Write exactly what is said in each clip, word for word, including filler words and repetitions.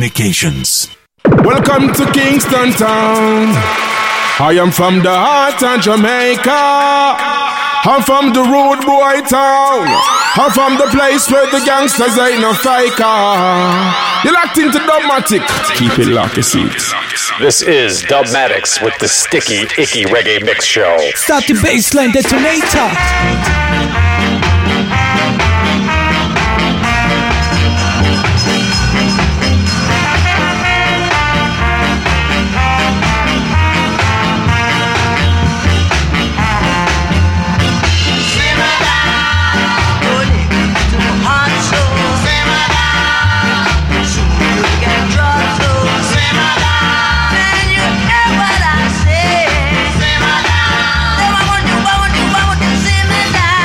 Rhythmications. Welcome to Kingston Town. I am from the heart of Jamaica. I'm from the road boy town. I'm from the place where the gangsters ain't no faker. You locked into Dubmatic. Keep it locked, you see. This is Dubmatics with the Sticky Icky Reggae Mix Show. Start the bassline detonator. Say my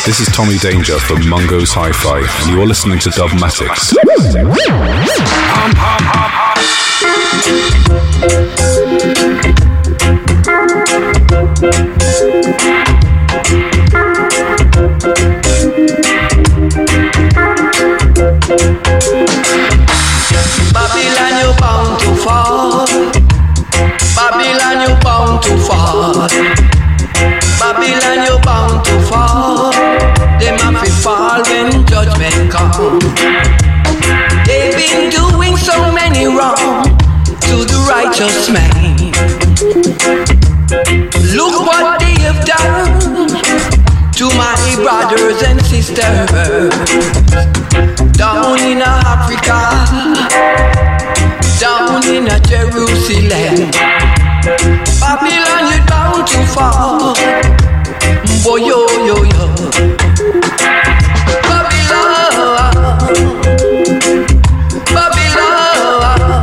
This is Tommy Danger from Mungo's Hi-Fi, and you're listening to Dubmatics. Babylon, you're bound to fall. Babylon, you're bound to fall. Babylon, you're bound to fall. They might be fall when judgment comes. They've been doing so many wrong to the righteous man. Look what they have done to my brothers and sisters down in Africa, down in Jerusalem. Babylon, you're bound to fall. Boy, yo, yo, yo. Babylon, Babylon,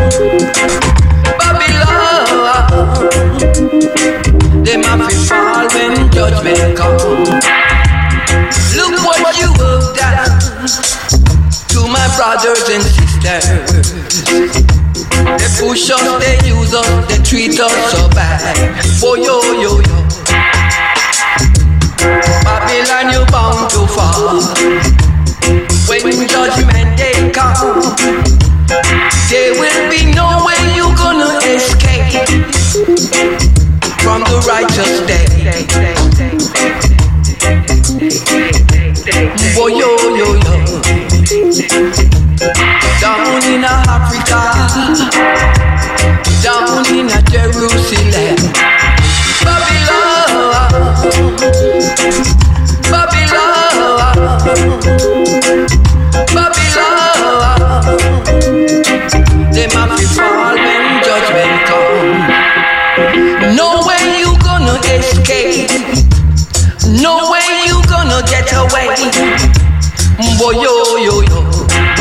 Babylon. They might be fall when judgment comes. Look what you have done to my brothers and sisters. They push us, they use us, they treat us so bad. Oh, yo, yo, yo. Babylon, you're bound to fall. When judgment day comes, there will be no way you're gonna escape from the righteous day. Oh, yo, yo, yo. Down in Africa, down in Jerusalem. Babylon, Babylon, Babylon. They might be fall when judgment comes. No way you gonna escape. No way you gonna get away. Boy, yo, yo, yo.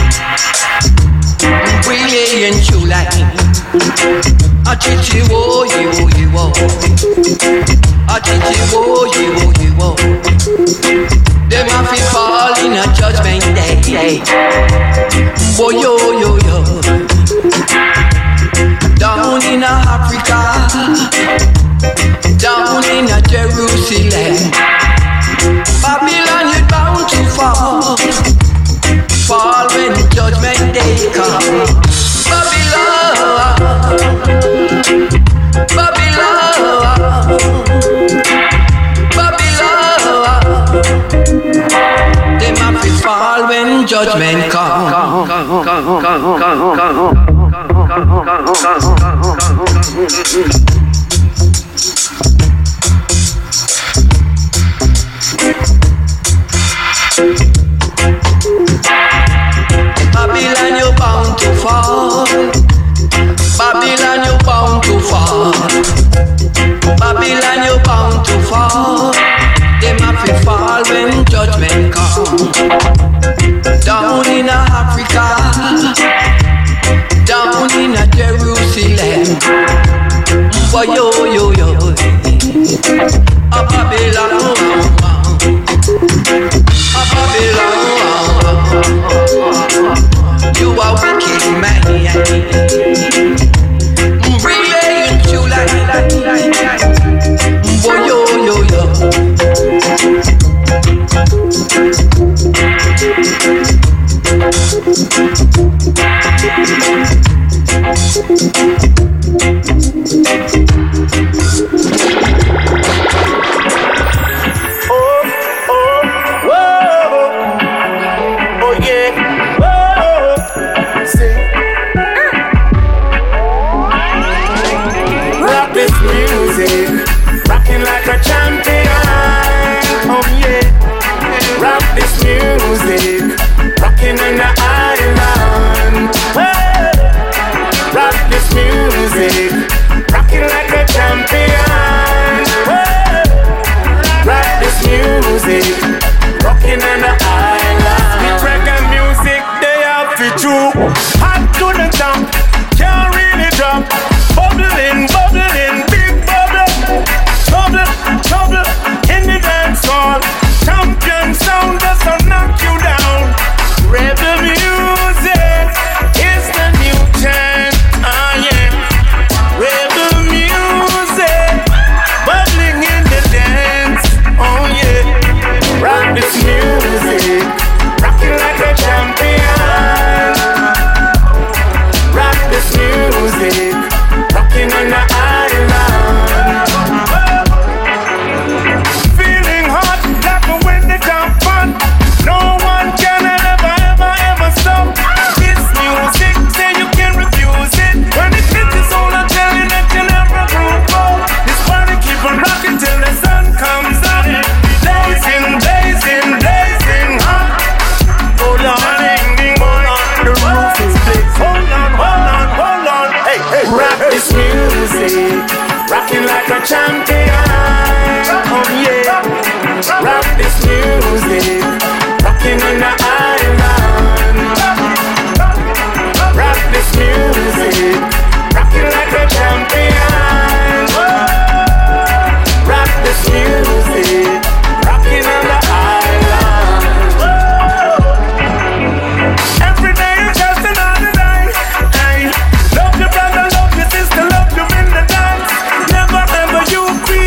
Brilliant July. A chichi wo yo yo. A chichi wo yo yo. They might be fall in a judgment day. Boy, yo, yo, yo. Down in Africa, down in Jerusalem. Babylon, you're bound to fall. Fall when judgment day comes. Babylon, Babylon, Babylon. They might be fall when judgment comes. Babylon, you're bound to fall. Babylon, you're bound to fall. Babylon, you're bound to fall. They might be fall when judgment comes. Down in Africa, down in Jerusalem. Boy, yo, yo, yo. A Babylon, a Babylon. You are wicked man. Brilliant you like. Boy, yo, yo, yo. Rocking like a champion, oh yeah. Rock this music, rocking on the island. Hey. Rock this music, rocking like a champion. Hey. Rock this music, rocking on the island. With reggae music, they have to chew. Hot to the top, can't really drop. Bubbling, bubbling, big bubble, bubble. rocking like a champion. Oh yeah, rock this music, rocking on the island. Rock this music, rocking like a champion. Rock this music, rocking on the island. Every day is just another day. Hey, love your brother, love your sister, love you in the dance. Never ever you quit.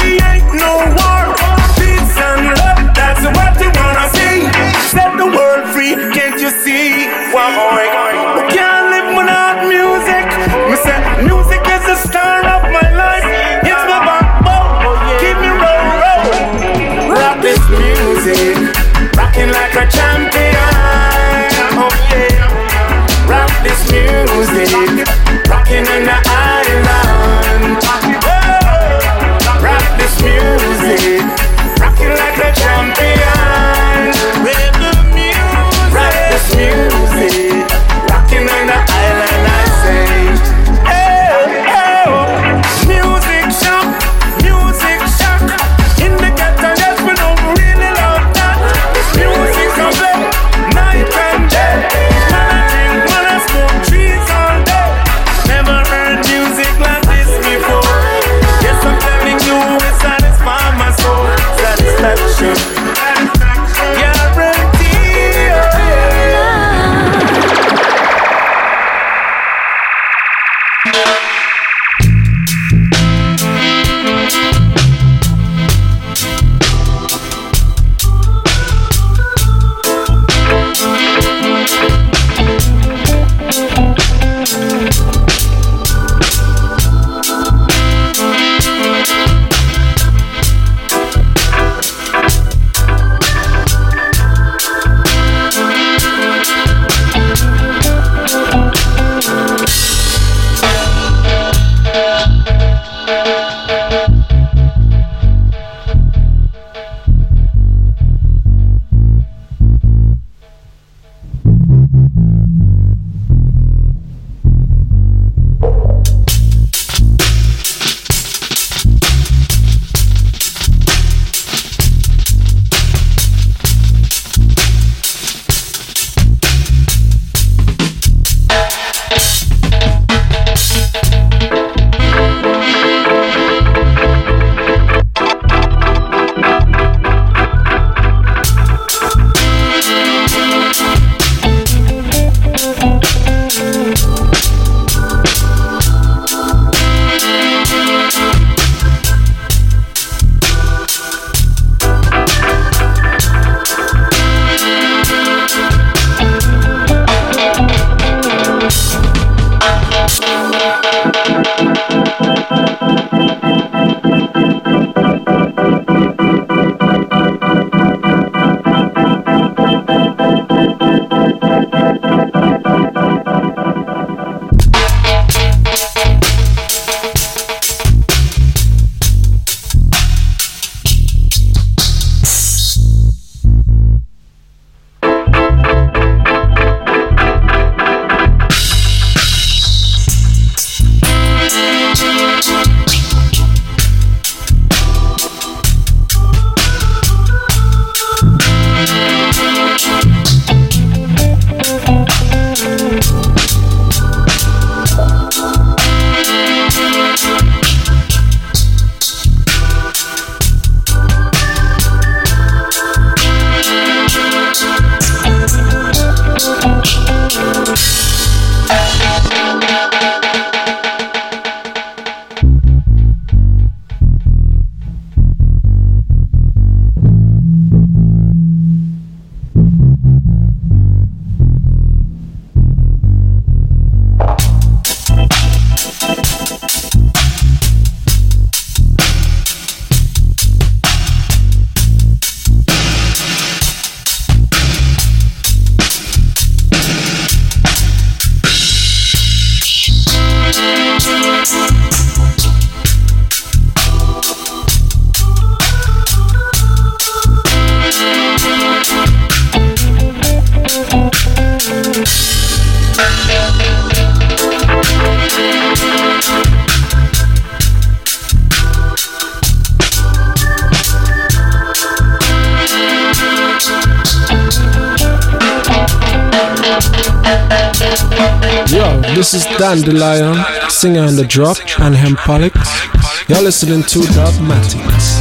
This is Dandelion, singer in the drop, and Hempalic. You're listening to Dogmatics.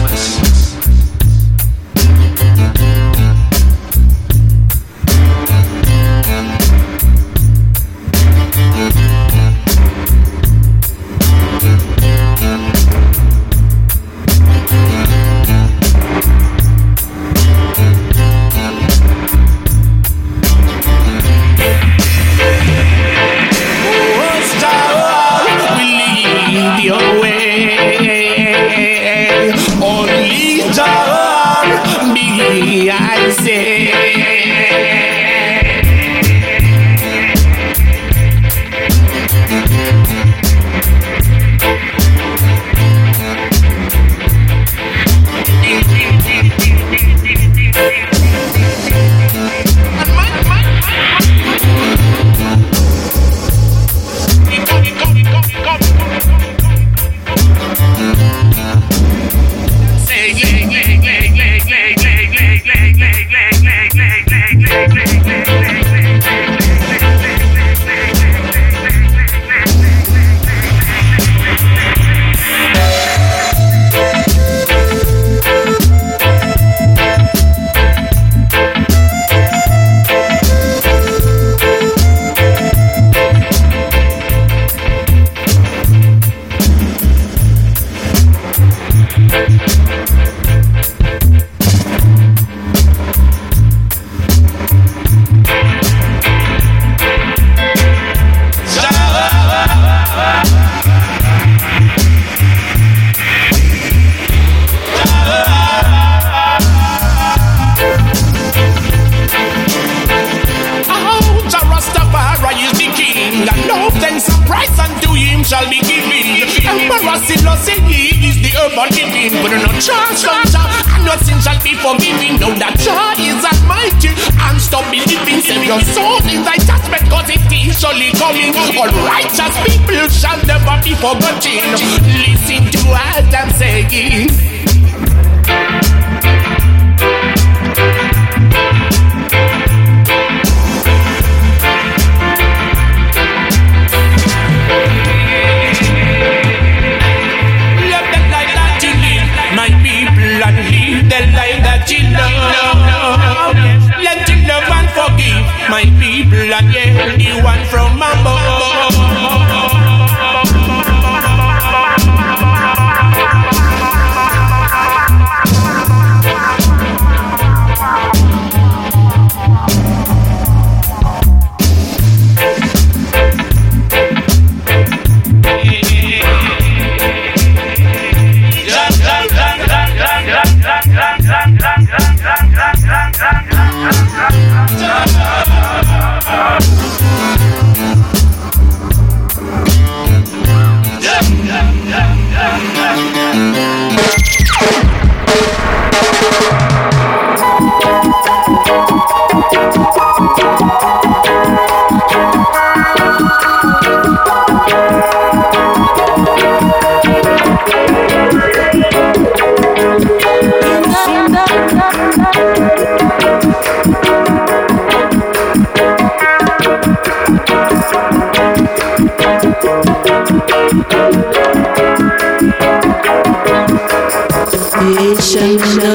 Creation in the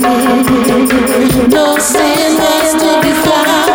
beginning, no sin was to be found.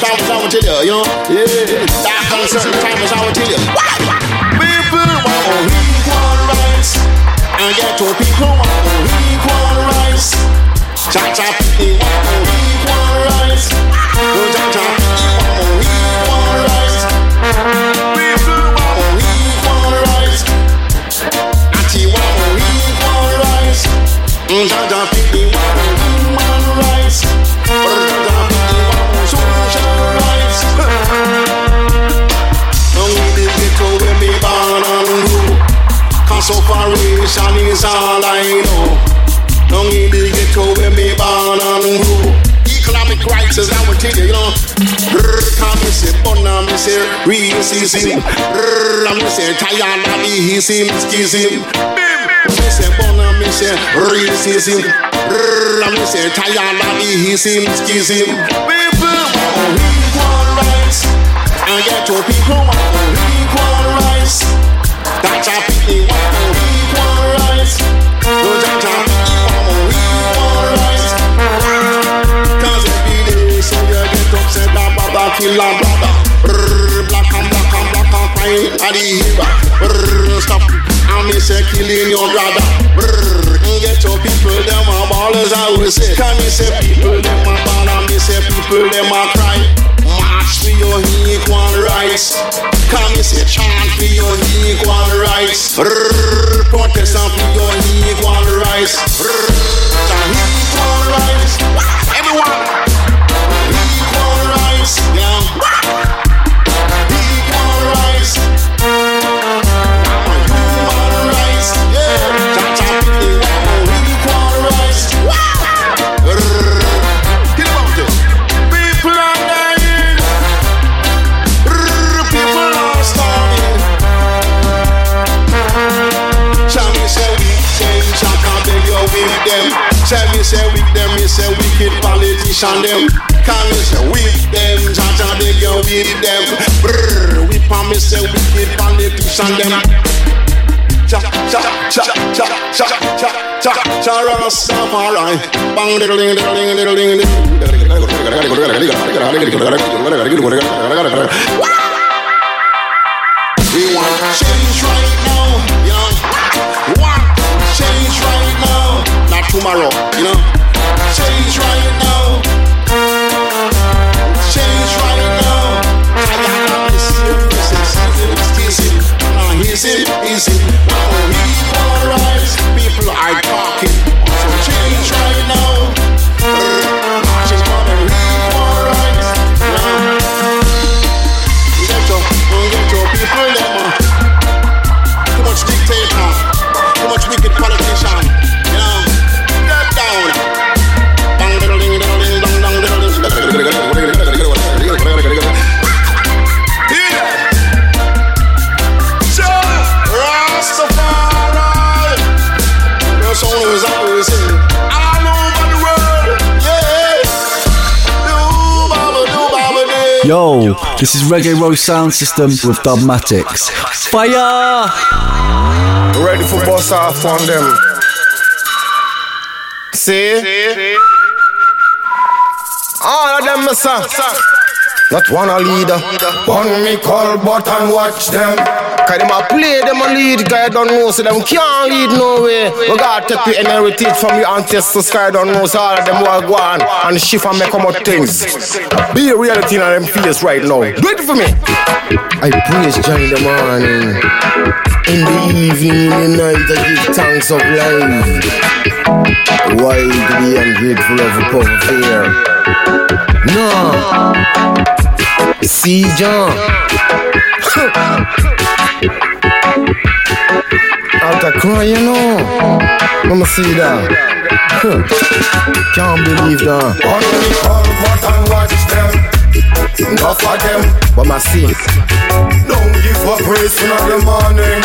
times I will tell you, you know. Yeah, dark and certain times I will tell you. People want equal rights, and get to people want equal rights. Cha-cha people want equal rights. Cha-cha people want equal rights. People want equal rights. Natty want equal rights. Cha-cha people want human rights. Cha-cha people want social rights. Don't need the ghetto when we born and grow. Cause separation is all I know. Don't need the ghetto when me born and grow. Economic rights is I will tell you, you know. Come me say, born and me say, racism. And me say, tired of the hissim, schism. Me say, born and me say, racism. And me say, tired of the hissim, schism. People want equal rights, and get to people want equal rights. That's how people want equal rights. That's how said that brother kill a brother. Brrr, black and black and black and crying at the hero. Brrr, stop and me say killing your brother. Brrr, get your people them a ballers I will say. Can me say people them a ball and me say people them a cry. March for your equal rights. Can me say chant for your equal rights. Brrr, protest for your equal rights. Brrr, equal rights. Everyone. Yeah. Equal rights. Human rights. Yeah. Cha-cha people want equal rights. Get about it. People are dying. People are starving. Shall we say weak them? Shall I beg you with them? Shall we say weak them? Me say wicked politician them. Can me say with them, Jaja beg you with them. Brrr, we promise say wicked politician them. Cha cha cha cha cha cha cha cha Rastafari. Bang diddle ding diddle ding diddle ding ding. We want change right now, young. We want change right now, not tomorrow, you know. Change right now. Change right now. I got this here, this is easy, easy, easy. Equal rights, people are talking. So change right now. Marching for the equal rights. Get your, get your people them. Too much dictator, too much wicked politician. You know, get down. Bang diddle ding diddle ding dong dong diddle ding. Yo, this is Reggae Roast Sound System with Dubmatics. Fire! Ready for boss off on them. See? See? All of them, sir. Not one a leader. One me call but and watch them. Cause them a play, them a lead. Guy don't know, so them can't lead no way. We gotta take the heritage from your ancestors. Guy don't know, so all of them will go on and shift and make come out things. Be a reality in them face right now. Do it for me. I praise Jah in the morning. In the evening, in the night, I give thanks of life. Why to be ungrateful of a poor fear? No. See John. Out of cry, you know. I'ma see that. Can't believe that. Only call but and watch them. Enough of them. But my see. Don't give up praise in the morning.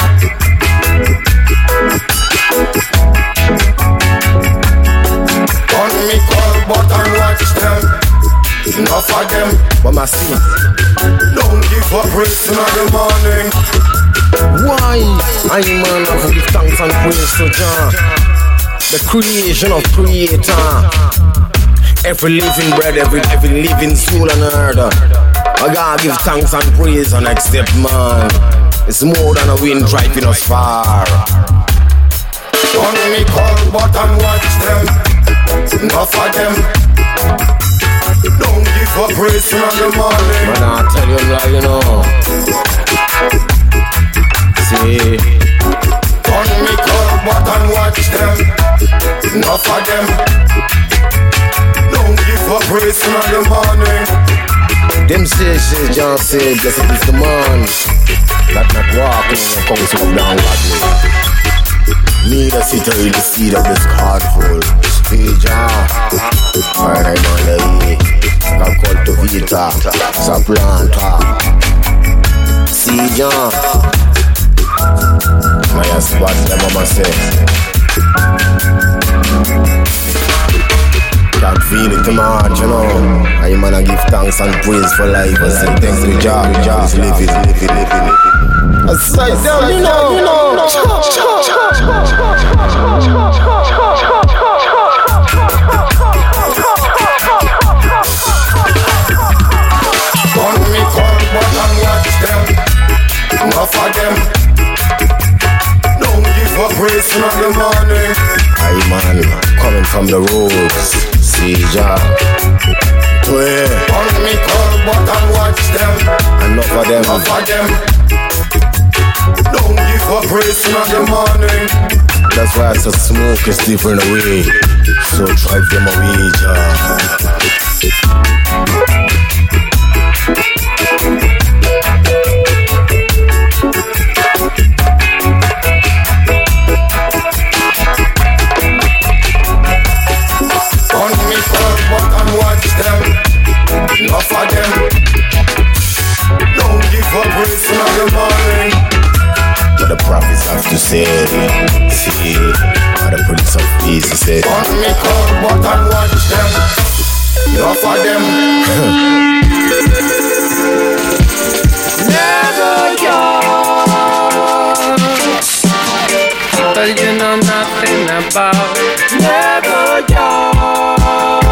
Only call but and watch them. Enough of them, but my see. Don't give up praise in the morning. Why? I man of give thanks and praise to Jah, the creation of Creator. Every living bread, every, every living soul on earth. I gotta give thanks and praise and accept, man. It's more than a wind driving us far. Don't me call but and watch them. Enough of them. Don't give up praise in the morning. Man, I tell you like you know. See, don't me call but and watch them. Enough of them. Don't give up praise in the morning. Them say shit, John said, blessed is the man. Not not walking in the council of down badly. Need a sitter in the seed of this card full. Stage ah. Alright, I'm on the way. I'm cultivator, supplanter. See John. My ass what them mama say. Can't feel it too much, you know. I man I give thanks and praise for life. I say thanks to Jah, Jah is living, living, living. I say, you know, you know. On me call, but and watch them. Enough of them. Don't give up praise in the morning. I man coming from the roads. See Jah. On me call, but and watch them. Enough of them. Enough of them. Don't give up praise in the morning. That's why it's a smoke is different away. So drive them away, Jah. Enough of them. Don't give up praise in the morning. What the prophets have to say. See, how the Prince of Peace said. On me call, but and watch them. Enough of them. Never young. People you know nothing about. Never young.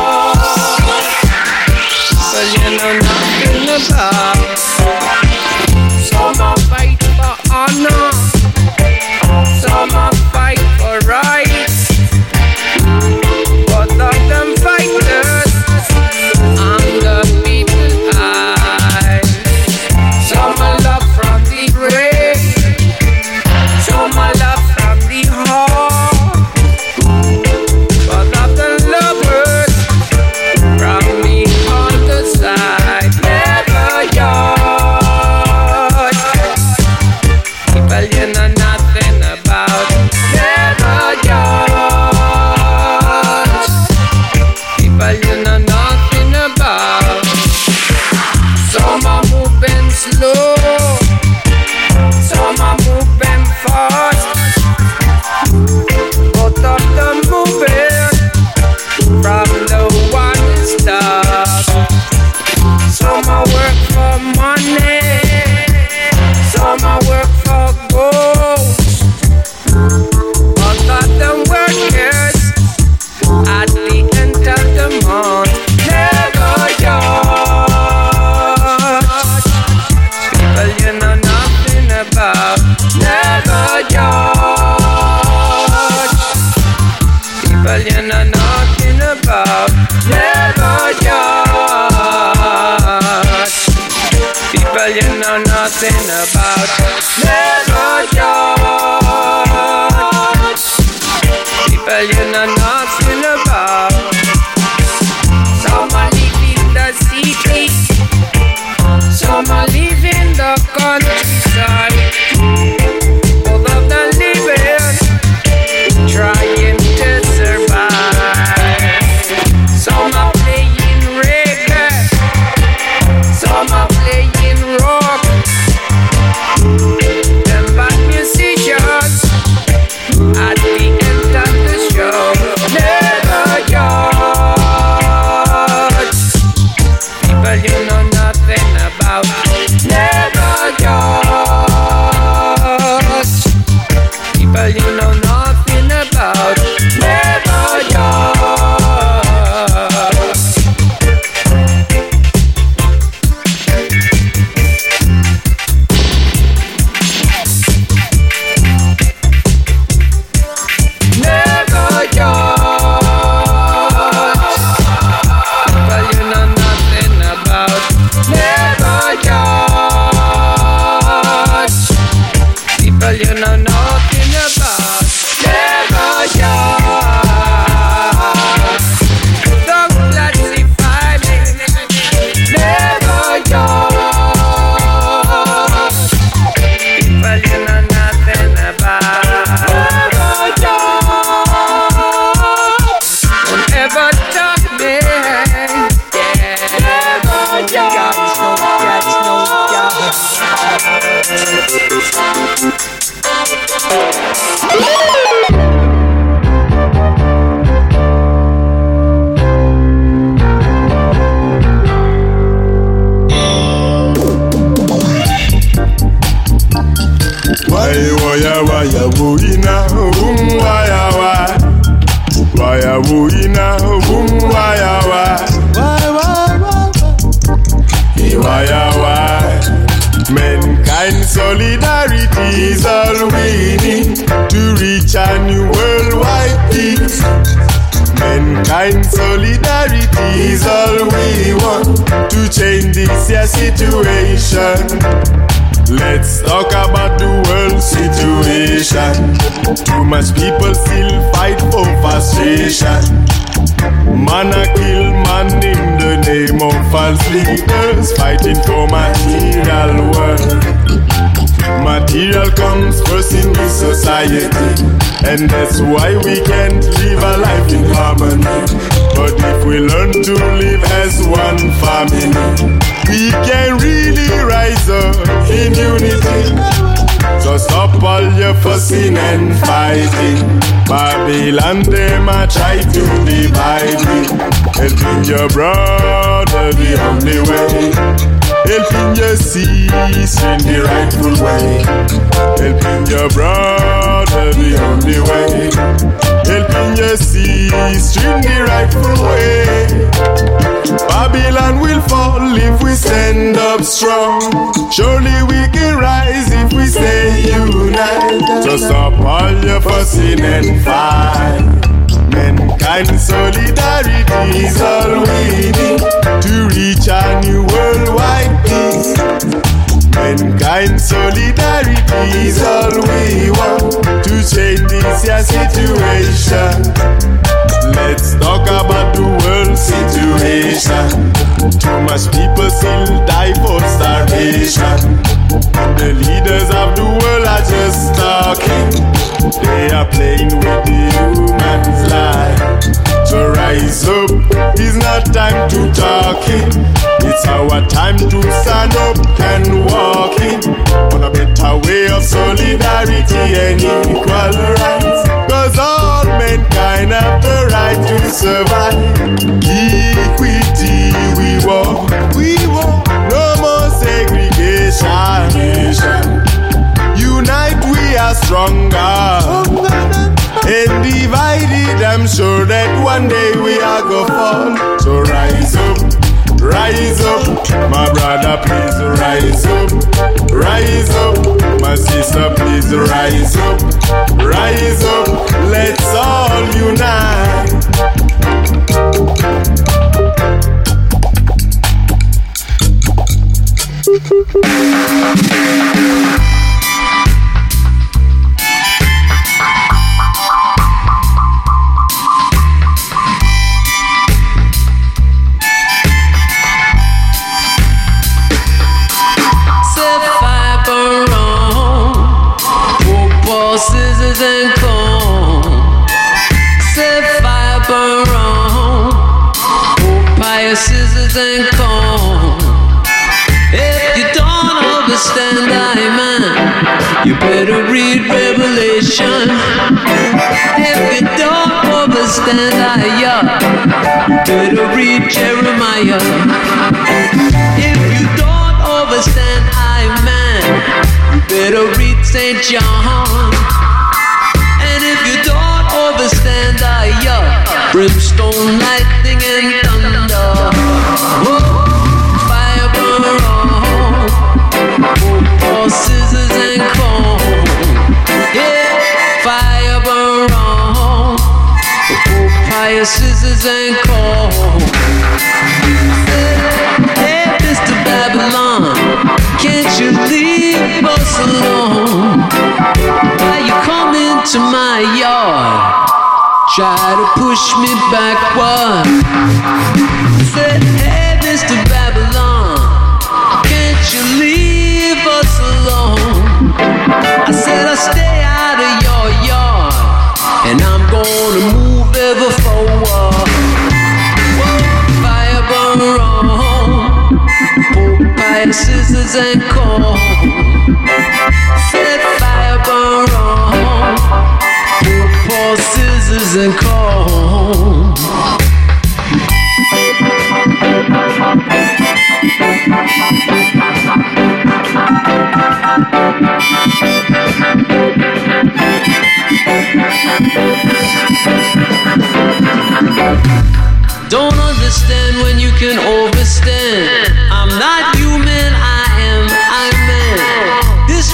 You know nothing about. Some a fight for honor, some a fight for rights. Both of them fighters on the people's eyes. Some a love from the grave, some a love from the heart. Both of them lovers from me on the side. Never young. People you know nothing about. Never young. People you know nothing about. Some are moving slow, some are moving fast. Both of them moving from the one stop. Some a work for money, some a work for gold. Both of them workers at the end of the month. Never young. People you know nothing about. Never young. People you know nothing about. Never young. People you know nothing about. Never young. People you know nothing about. Some are living the city, some are living the countryside. Both of them living, trying to survive. Some are playing reggae, some are playing rock. solidarity is all we need to reach a new worldwide peace. Mankind solidarity is all we want to change this here situation. Let's talk about the world situation. Too much people still fight for frustration. Man a kill man in the name of false leaders, fighting for material world. Material comes first in this society, and that's why we can't live a life in harmony. But if we learn to live as one family, we can really rise up in unity. So stop all your fussing and fighting. Babylon, them a try to divide me. Helping your brother the only way. Helping your sister in the rightful way. Helping your brother the only way. Helping your sister in the rightful way. Babylon will fall if we stand up strong. Surely we can rise if we stay united. So stop all your fussing and fight. Mankind solidarity is all we need to reach a new worldwide peace. Mankind solidarity is all we want to change this here situation. Let's talk about the world situation. Too much people still die for starvation. The leaders of the world are just talking. They are playing with the human's life. So rise up, it's not time to talking. It's our time to stand up and walk in on a better way of solidarity and equal rights. Cause all mankind have the right to survive. Equity we want, we want no more segregation. Unite we are stronger. And divided, I'm sure that one day we are gonna fall. So rise up, rise up, my brother, please rise up, rise up, my sister, please rise up, rise up, let's all unite. Scissors and comb, set fire, burn wrong. Oh, pious scissors and comb. If you don't understand, I man, you better read Revelation. If you don't understand, I you better read Jeremiah. If you don't understand, I man, you better read Saint John. And if you don't understand, I uh, brimstone, lightning, and thunder. Whoa, fire burn wrong. Oh, scissors and comb. Yeah, fire burn wrong. Oh, fire, scissors and comb. Hey, Mister Babylon, can't you leave us alone? Why you come into my yard, try to push me backward? Said, hey, Mister Babylon, can't you leave us alone? I said, I'll stay out of your yard, and I'm gonna move ever forward. Fire burn wrong, Popeye, scissors and comb. Set fire burn wrong, Popeye, scissors and comb. Don't understand when you can overstand. I'm not human, I am Iron Man. This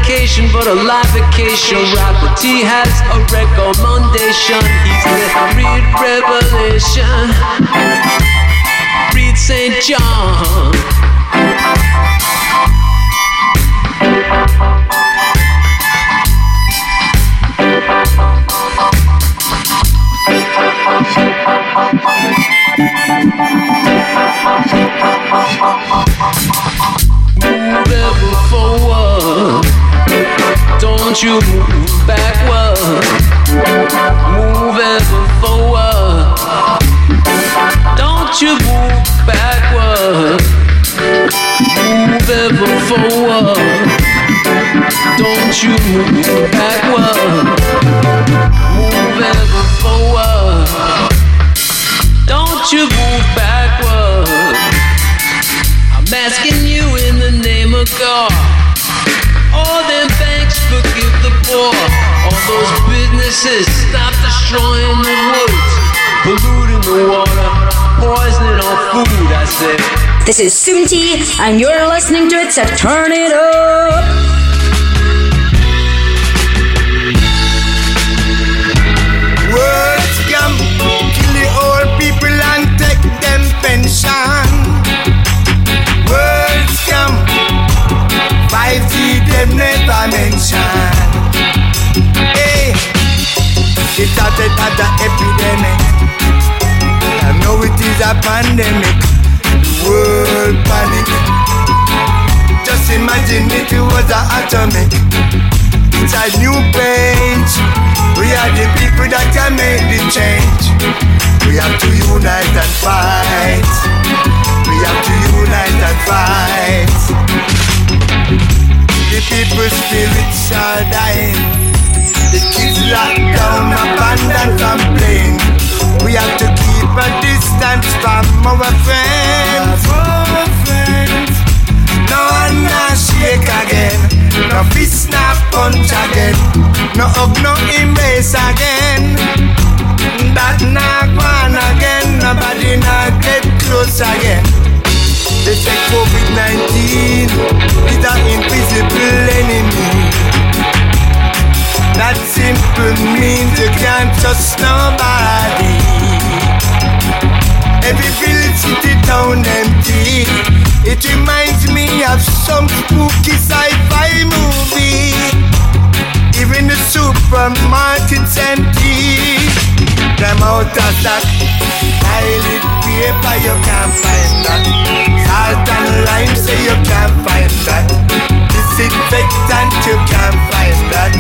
vacation, but a live vacation. Rapper T has a recommendation. He's gonna read Revelation, read Saint John. Move ever forward, don't you move backward. Move ever forward, don't you move backward. Move ever forward, don't you move backward. Move ever forward, don't you move backward. I'm asking you in the name of God. All them banks forgive the poor. All those businesses stop destroying the woods, polluting the water, poisoning our food, I said. This is Soonti, and you're listening to it, so turn it up. Words come, kill the old people and take them pension. Words come, five G them never mention. Hey, it started as an epidemic, and now it is a pandemic. World panic. Just imagine it was an atomic. It's a new page. We are the people that can make the change. We have to unite and fight. We have to unite and fight. The people's spirits are dying. The kids locked down, abandoned from playing. We have to keep a distance from our friends. Our friends. No one not shake again. No fist, no punch again. No hug, no embrace again. That not one again. Nobody not get close again. They say COVID nineteen is an invisible enemy. That simple means you can't trust nobody. Every village, city, town empty. It reminds me of some spooky sci-fi movie. Even the supermarket's empty. Them out of stock. Toilet paper, you can't find that. Salt and lime, say you can't find that. Disinfectant, you can't find that.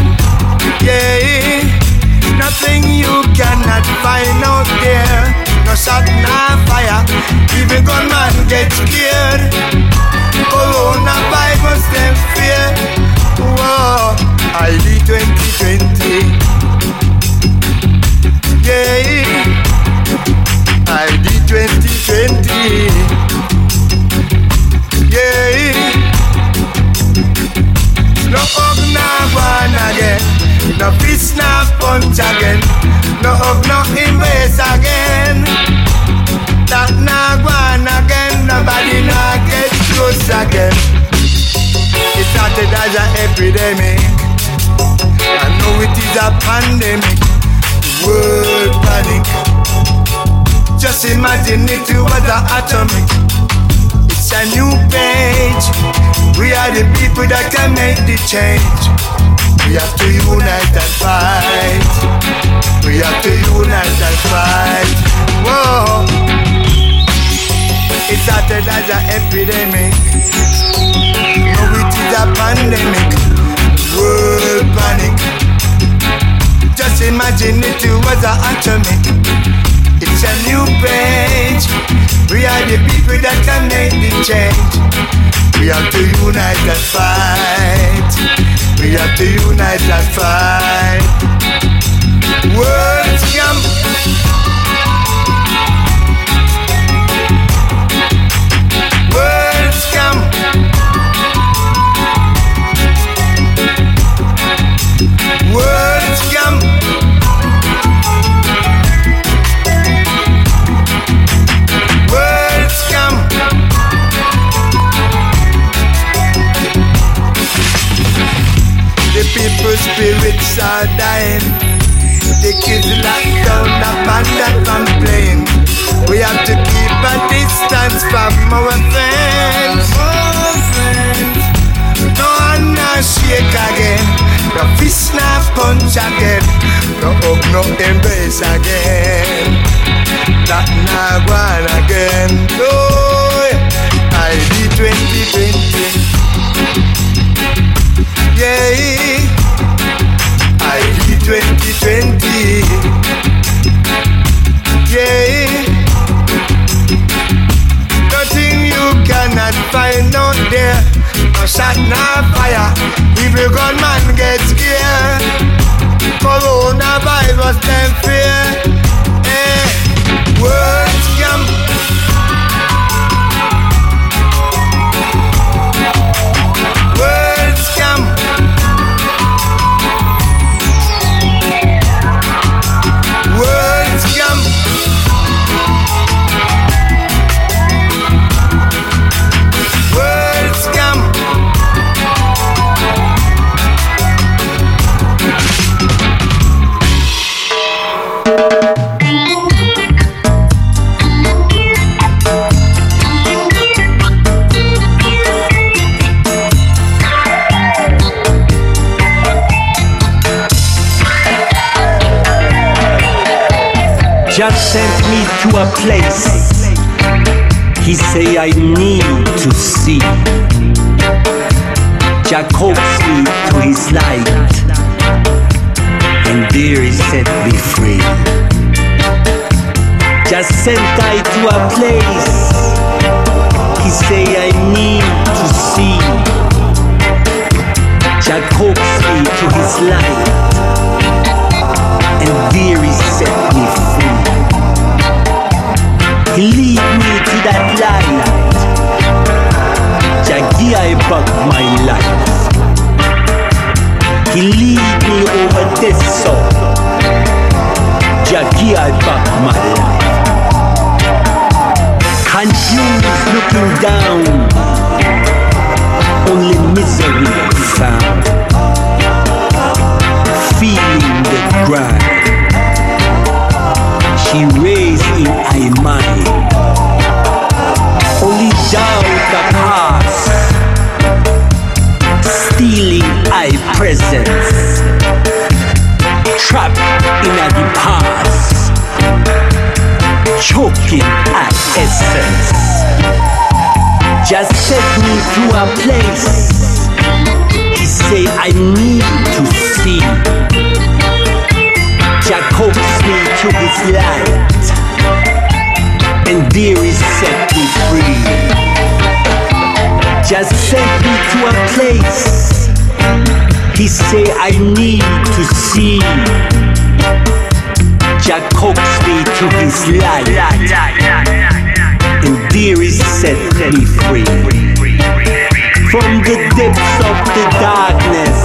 Yeah, nothing you cannot find out there. No shot, no fire, even gunman get scared. Coronavirus, them fear. Whoa, I live twenty twenty. Yeah, I did twenty twenty. Yeah, no hug, no one again. No fist, no punch again. No hug, no embrace again. That not one again. Nobody not get close again. It started as an epidemic. I know it is a pandemic. World panic. Just imagine it was an atomic. It's a new page. We are the people that can make the change. We have to unite and fight. We have to unite and fight. Whoa. It started as an epidemic. Now it is a pandemic. World panic. Just imagine it was an atomic. It's a new page. We are the people that can make the change. We have to unite and fight. We have to unite and fight. Words come. Words come. Words come. Words come. Evil spirits are dying. The kids locked down, abandoned from playing. We have to keep a distance from our friends. Our friends. No hand no shake again. No fist no punch again. No hug, no embrace again. That na go on again. No, I D twenty twenty. Yeah, I D twenty twenty. Yeah, nothing you cannot find out there. No shot, no fire. Evil gunman gets scared. Coronavirus them fear. Eh, words come. Words come. Words come. Words come. Just sent me to a place. He say I need to see. Jah coaxed me to his light, and there he set me free. Just sent I to a place. He say I need to see. Jah coaxed me to his light, and there he set me free. He lead me to that light. Jah give I back my life. He lead me over this soul. Jah give I back my life. Confused looking down, only misery found. Feeling the grind, she raised in my mind. Only doubt the past, stealing I presence. Trapped in a the past, choking at essence. Just set me to a place. He say I need to see. Jah coaxed me to his light, and there he set me free. Just sent me to a place. He say I need to see. Jah coaxed me to his light, and there he set me free. From the depths of the darkness,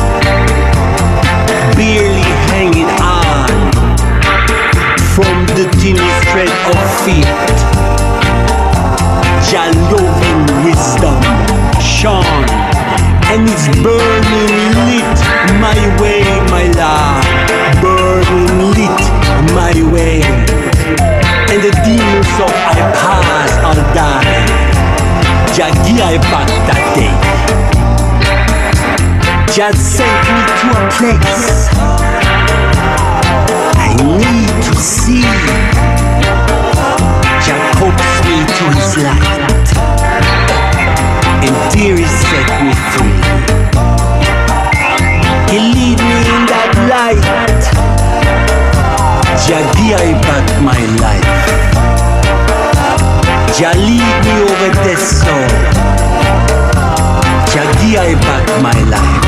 barely hanging on, from the thinnest thread of fear, Jah loving wisdom shone, and it's burning lit my way, my Lord, burning lit my way, and the demons of our past are dying. Jah give I back that day. Just sent me to a place I need to see. Jah coaxed me to his light, and there he set me free. He lead me in that light. Jah give I back my life. Jah lead me over the soul. Jah give I back my life.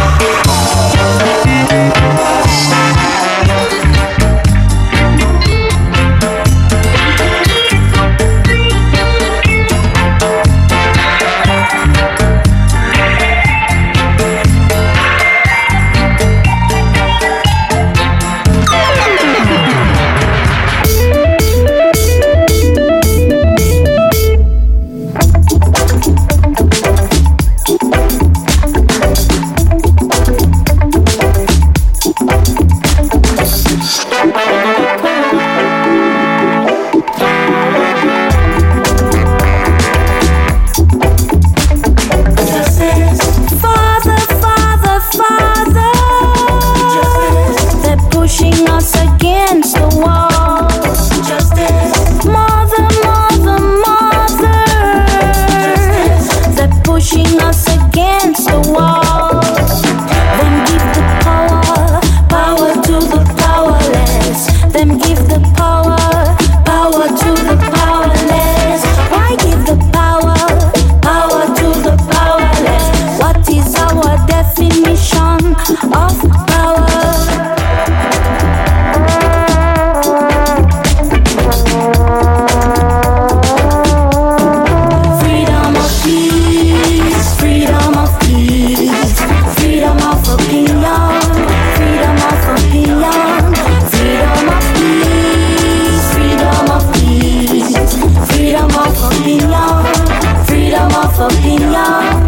opinion, freedom of opinion.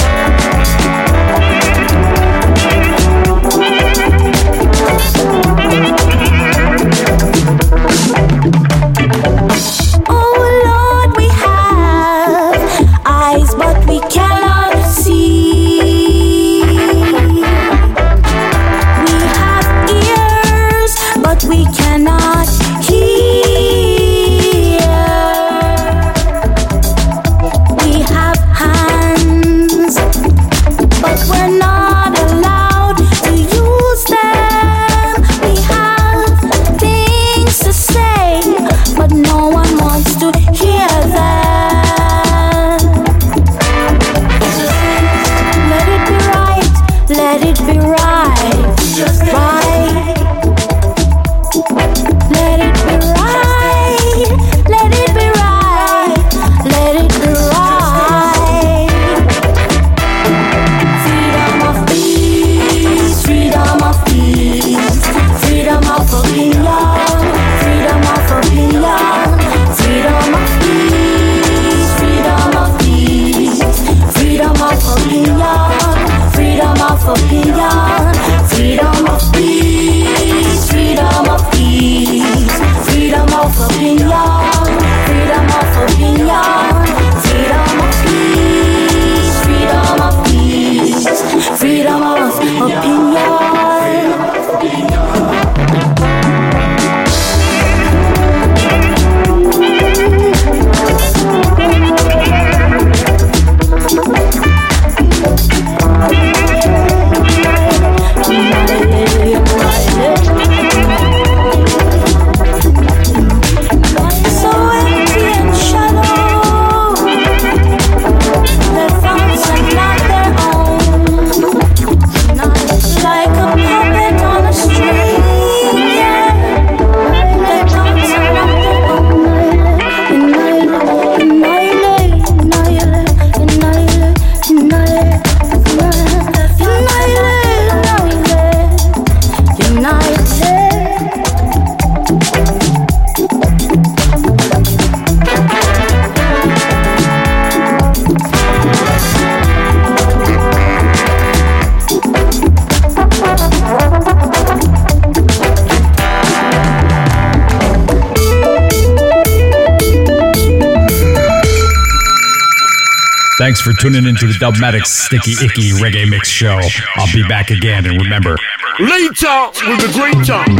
Thanks for tuning into the Dubmatix Sticky Icky Reggae Mix Show. I'll be back again, and remember, later with the great time.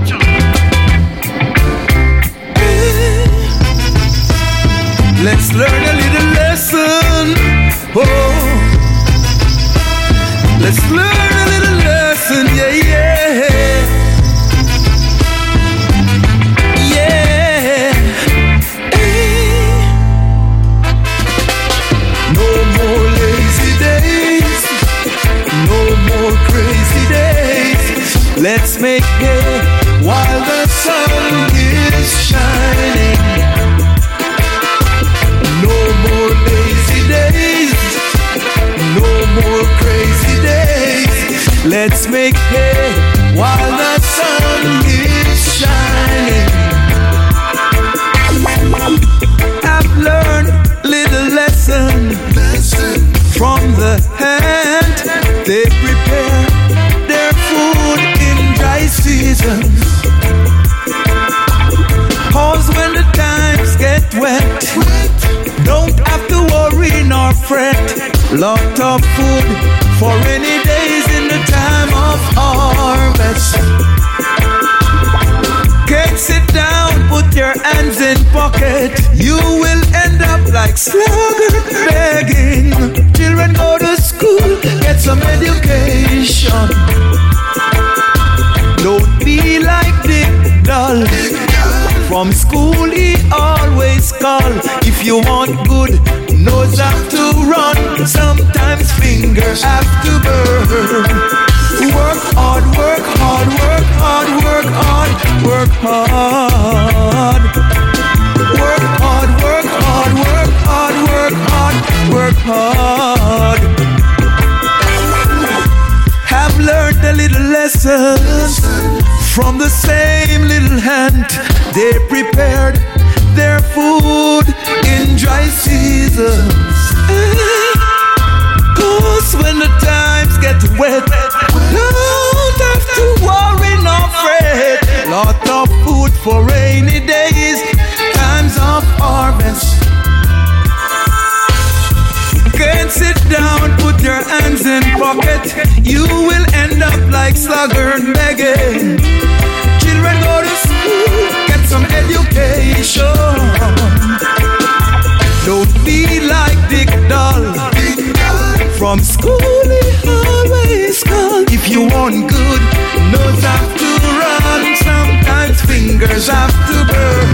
Let's learn a little lesson. Oh, let's learn a little lesson. Yeah, yeah, yeah. Hey. No more lazy days, no more crazy days. Let's make hay while the sun is shining. No more lazy days, no more crazy days. Let's make hay while the sun is shining. I've learned little lesson, lesson from the hand. They prepare their food in dry seasons. Cause when the times get wet, don't have to worry nor fret. Lot of food for rainy days in the time of harvest. Can't sit down, put your hands in pocket. You will end up like slugger begging. Children go to school, get some education. Don't be like Dick Dull. From school he always call. If you want good, nose have to run. Sometimes fingers have to burn. Work hard, work hard, work hard, work hard, work hard. Work hard, work hard, work hard, work hard, work hard. Have learned a little lesson from the same little hand. They prepared their food in dry Jesus. Cause when the times get wet, don't have to worry nor fret. Lot of food for rainy days, times of harvest. Can't sit down, put your hands in pocket. You will end up like sluggard begging. Children go to school, get some education. Don't be like Dick Doll. From school he always call. If you want good, nose have to run. Sometimes fingers have to burn.